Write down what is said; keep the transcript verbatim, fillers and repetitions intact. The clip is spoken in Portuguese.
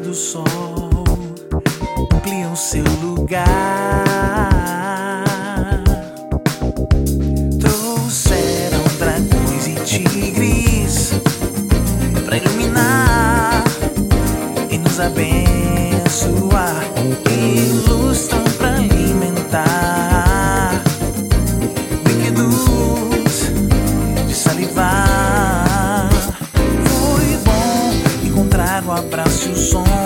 do sol ampliam seu lugar. Trouxeram dragões e tigres pra iluminar e nos abençoar, e luz tão pra alimentar brinquedos de salivar. Foi bom encontrar o abraço e o som